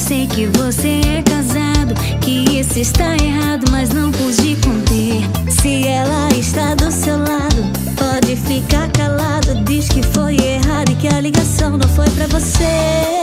Sei que você é casado, que isso está errado, mas não pude conter. Se ela está do seu lado, pode ficar calado. Diz que foi errado e que a ligação não foi pra você.